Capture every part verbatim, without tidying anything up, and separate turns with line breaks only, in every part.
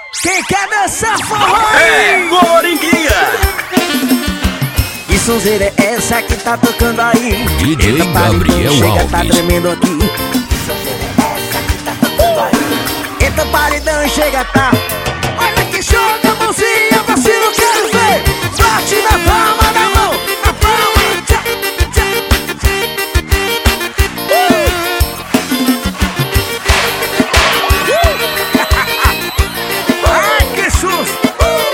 Quem quer dançar forró?
É Coringuinha!
Que sonzeira é essa que tá tocando aí?
D J
Eita,
Gabriel
chega,
Alves.
tá tremendo aqui. Que sonzeira é essa que tá tocando aí? Eita, paredão, chega, tá. Olha que show da mãozinha, você não quero ver. Bate na palma da mão, na palma, tchá, tchá, uh. Ai, que susto!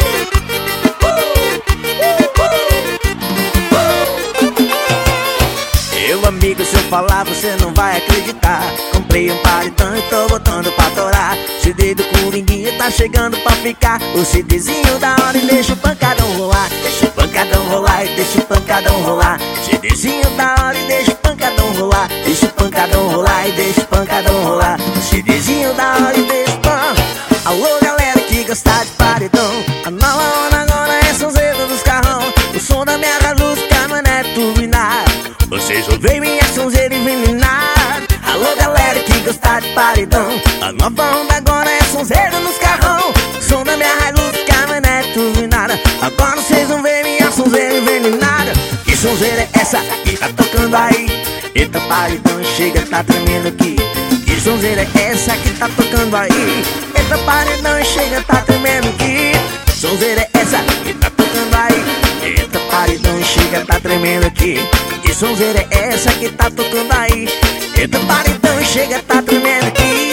Meu amigo, se eu falar você não vai acreditar. Comprei um paredão e tô botando pra torar. C D do Coringuinha tá chegando pra ficar. O CDzinho da hora e deixa o pancadão rolar. Deixa o pancadão rolar e deixa o pancadão rolar. CDzinho da hora e deixa o pancadão rolar. Deixa o pancadão rolar e deixa o pancadão rolar. CDzinho da hora e deixa o pan. Alô galera que gosta de paredão. A nova onda agora é sonzeiro dos carrão. O som da minha luz, caminhonete turbinada. Vocês ouvem minha sonzeira envenenada. Alô galera que gosta de paredão. A nova onda agora é sonzeira nos carrão. Som da minha luz, caminhonete turbinada. Agora vocês vão ver minha sonzeira envenenada. Que sonzeira é essa que tá tocando aí? Eita, paredão, chega, tá tremendo aqui. Que sonzeira é essa que tá tocando aí? Eita, paredão, chega, tá tremendo aqui. Sonzeira é essa que tá tocando aí? Eita, paredão, chega, tá tremendo aqui. Que sonzeira é essa que tá tocando aí? Eita, paredão, chega, tá tremendo aqui.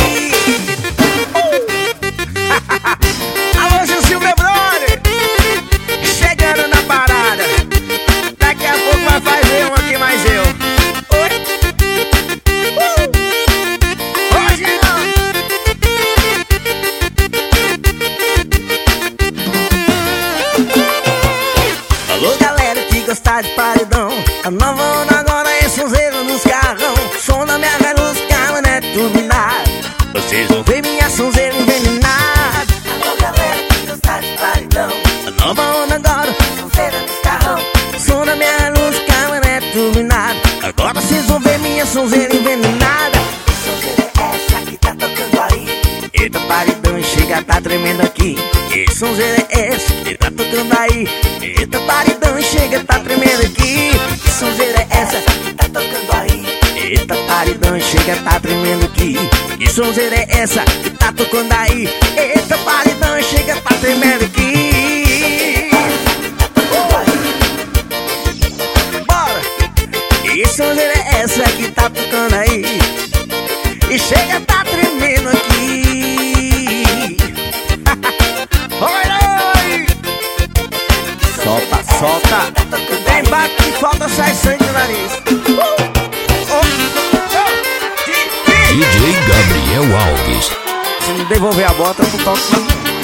Alô, Gilcil, meu brother, chegando na parada. Daqui a pouco vai fazer um aqui mais eu. Oi? Uh! Hoje não. Alô galera que gosta de paredão. A nova onda agora é sonzeiro nos carrão. Som da minha luz, caminhonete turbinada. Vocês vão ver minha sonzeira envenenada. Alô galera que gosta de paredão. A nova onda agora é sonzeiro nos carrão. Som da minha luz, caminhonete turbinada. Agora vocês vão ver minha sonzeira envenenada. Que sonzeira é essa que tá tocando aí? Eita, paredão, chega, tá tremendo aqui. Que sonzeira é essa que tá tocando aí? Eita, paredão, chega, tá tremendo aqui. Que sonzeira é essa que tá tocando aí? Eita, paredão, chega, tá tremendo aqui. Que sonzeira é essa que tá tocando aí? Eita, paredão, chega, tá tremendo aqui. Bora! Que sonzeira é essa que tá tocando aí? E chega, tá tremendo aqui. Oi, oi! Solta, solta. Tem bate que falta, sai sangue do nariz. Uh! Oh, oh.
D J Gabriel Alves.
Se não devolver a bota, eu não toco.